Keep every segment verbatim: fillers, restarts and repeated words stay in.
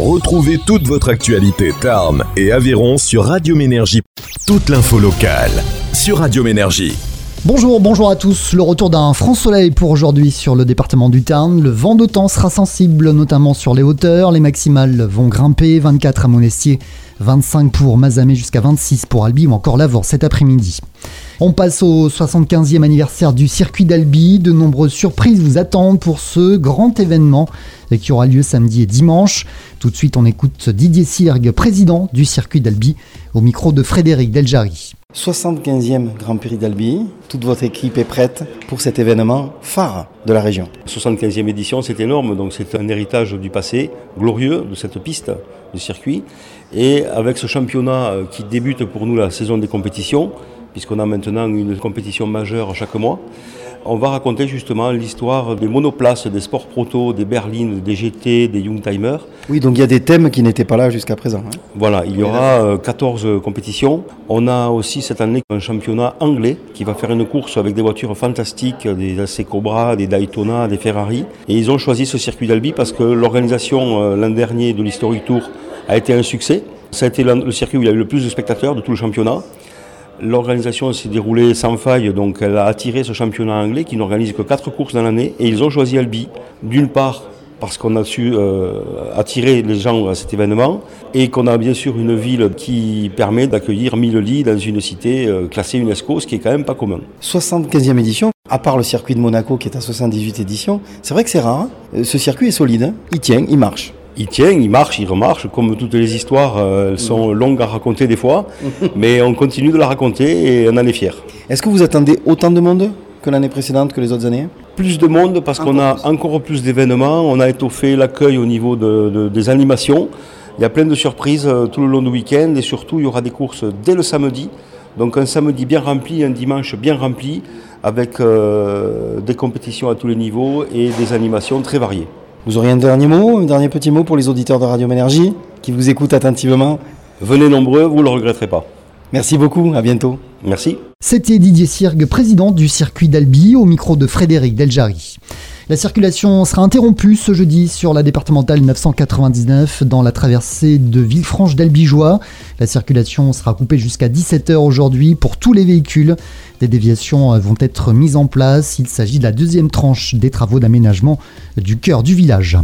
Retrouvez toute votre actualité Tarn et Aveyron sur Radio Ménergie. Toute l'info locale sur Radio Ménergie. Bonjour, bonjour à tous. Le retour d'un franc soleil pour aujourd'hui sur le département du Tarn. Le vent de temps sera sensible, notamment sur les hauteurs. Les maximales vont grimper, vingt-quatre à Monestier, vingt-cinq pour Mazamet, jusqu'à vingt-six pour Albi ou encore Lavore cet après-midi. On passe au soixante-quinzième anniversaire du circuit d'Albi. De nombreuses surprises vous attendent pour ce grand événement qui aura lieu samedi et dimanche. Tout de suite, on écoute Didier Sirgue, président du circuit d'Albi, au micro de Frédéric Deljari. soixante-quinzième Grand Prix d'Albi, toute votre équipe est prête pour cet événement phare de la région. soixante-quinzième édition, c'est énorme, donc c'est un héritage du passé glorieux de cette piste du circuit. Et avec ce championnat qui débute pour nous la saison des compétitions, puisqu'on a maintenant une compétition majeure chaque mois, on va raconter justement l'histoire des monoplaces, des sports proto, des berlines, des G T, des Youngtimer. Oui, donc il y a des thèmes qui n'étaient pas là jusqu'à présent. Hein. Voilà, il y aura quatorze compétitions. On a aussi cette année un championnat anglais qui va faire une course avec des voitures fantastiques, des A C Cobra, des Daytona, des Ferrari. Et ils ont choisi ce circuit d'Albi parce que l'organisation l'an dernier de l'Historic Tour a été un succès. Ça a été le circuit où il y a eu le plus de spectateurs de tout le championnat. L'organisation s'est déroulée sans faille, donc elle a attiré ce championnat anglais qui n'organise que quatre courses dans l'année. Et ils ont choisi Albi, d'une part parce qu'on a su euh, attirer les gens à cet événement et qu'on a bien sûr une ville qui permet d'accueillir mille lits dans une cité euh, classée UNESCO, ce qui est quand même pas commun. soixante-quinzième édition, à part le circuit de Monaco qui est à soixante-dix-huit éditions, c'est vrai que c'est rare. Hein. Ce circuit est solide, hein. Il tient, il marche. Il tient, il marche, il remarche, comme toutes les histoires, euh, elles sont longues à raconter des fois, mais on continue de la raconter et on en est fiers. Est-ce que vous attendez autant de monde que l'année précédente, que les autres années ? Plus de monde parce encore qu'on a plus. encore plus d'événements, on a étoffé l'accueil au niveau de, de, des animations, il y a plein de surprises euh, tout le long du week-end et surtout il y aura des courses dès le samedi, donc un samedi bien rempli, un dimanche bien rempli, avec euh, des compétitions à tous les niveaux et des animations très variées. Vous auriez un dernier mot, un dernier petit mot pour les auditeurs de Radio Ménergie qui vous écoutent attentivement ? Venez nombreux, vous ne le regretterez pas. Merci beaucoup, à bientôt. Merci. C'était Didier Sirgue, président du circuit d'Albi, au micro de Frédéric Deljari. La circulation sera interrompue ce jeudi sur la départementale neuf cent quatre-vingt-dix-neuf dans la traversée de Villefranche-d'Albigeois. La circulation sera coupée jusqu'à dix-sept heures aujourd'hui pour tous les véhicules. Des déviations vont être mises en place. Il s'agit de la deuxième tranche des travaux d'aménagement du cœur du village.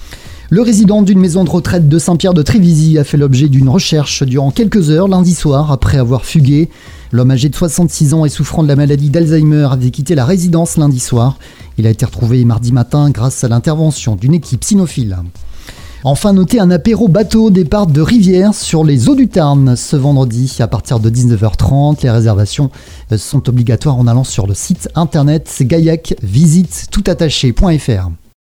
Le résident d'une maison de retraite de Saint-Pierre-de-Trévisy a fait l'objet d'une recherche durant quelques heures lundi soir après avoir fugué. L'homme âgé de soixante-six ans et souffrant de la maladie d'Alzheimer avait quitté la résidence lundi soir. Il a été retrouvé mardi matin grâce à l'intervention d'une équipe cynophile. Enfin, notez un apéro bateau départ de Rivière sur les eaux du Tarn ce vendredi à partir de dix-neuf heures trente. Les réservations sont obligatoires en allant sur le site internet gaillac visite toutattaché point f r.